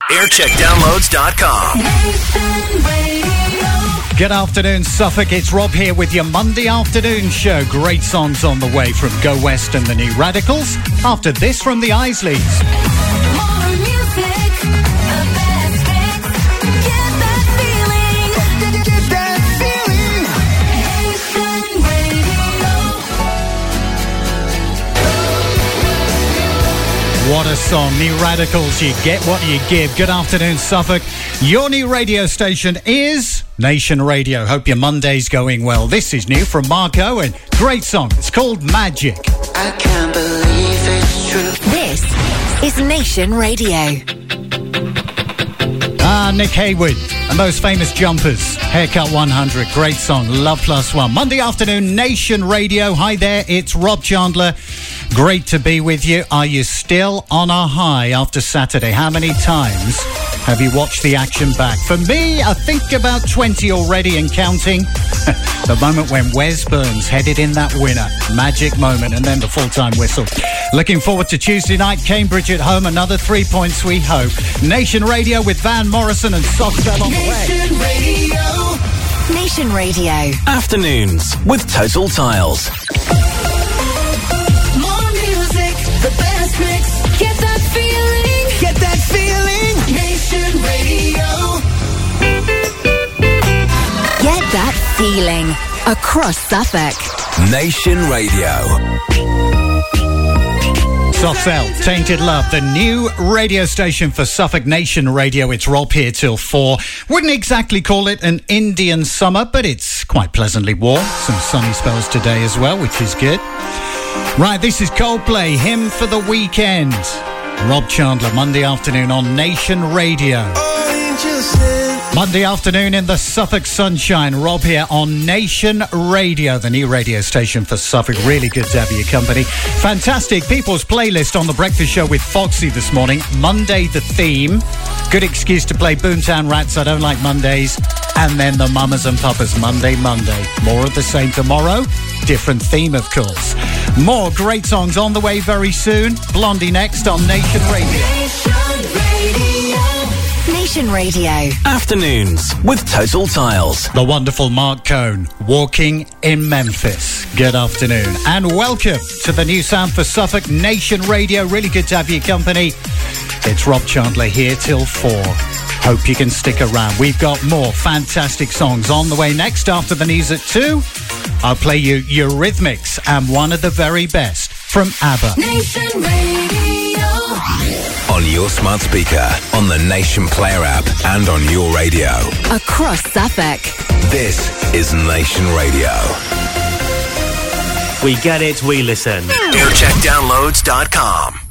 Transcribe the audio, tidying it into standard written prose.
aircheckdownloads.com. Good afternoon, Suffolk. It's Rob here with your Monday afternoon show. Great songs on the way from Go West and the New Radicals. After this from the Isleys. More music, the best hits. Get that feeling. Get that feeling. Nation Radio. What a song. New Radicals, you get what you give. Good afternoon, Suffolk. Your new radio station is Nation Radio. Hope your Monday's going well. This is new from Mark Owen. Great song. It's called Magic. I can't believe it's true. This is Nation Radio. Nick Haywood, the most famous jumpers. Haircut 100. Great song. Love Plus One. Monday afternoon, Nation Radio. Hi there. It's Rob Chandler. Great to be with you. Are you still on a high after Saturday? How many times have you watched the action back? For me, I think about 20 already and counting. The moment when Wes Burns headed in that winner. Magic moment. And then the full-time whistle. Looking forward to Tuesday night. Cambridge at home. Another 3 points, we hope. Nation Radio with Van Morrison and Softcell on the way. Nation Radio. Nation Radio. Afternoons with Total Tiles. More music, the best mix. Get that feeling. Get that feeling. Nation Radio. Get that feeling across Suffolk. Nation Radio. Softcell, Tainted Love, the new radio station for Suffolk. Nation Radio. It's Rob here till 4. Wouldn't exactly call it an Indian summer, but it's quite pleasantly warm. Some sunny spells today as well, which is good. Right, this is Coldplay, Hymn for the Weekend. Rob Chandler, Monday afternoon on Nation Radio. Monday afternoon in the Suffolk sunshine. Rob here on Nation Radio, the new radio station for Suffolk. Really good to have your company. Fantastic People's Playlist on The Breakfast Show with Foxy this morning. Monday, the theme. Good excuse to play Boomtown Rats, I Don't Like Mondays. And then the Mamas and Papas, Monday. More of the same tomorrow. Different theme, of course. More great songs on the way very soon. Blondie next on Nation Radio. Nation Radio. Afternoons with Total Tiles. The wonderful Mark Cohn, Walking in Memphis. Good afternoon and welcome to the new sound for Suffolk, Nation Radio. Really good to have your company. It's Rob Chandler here till 4. Hope you can stick around. We've got more fantastic songs on the way next. After the news at 2, I'll play you Eurythmics and one of the very best from ABBA. Nation Radio. On your smart speaker, on the Nation Player app, and on your radio. Across Suffolk. This is Nation Radio. We get it, we listen. aircheckdownloads.com.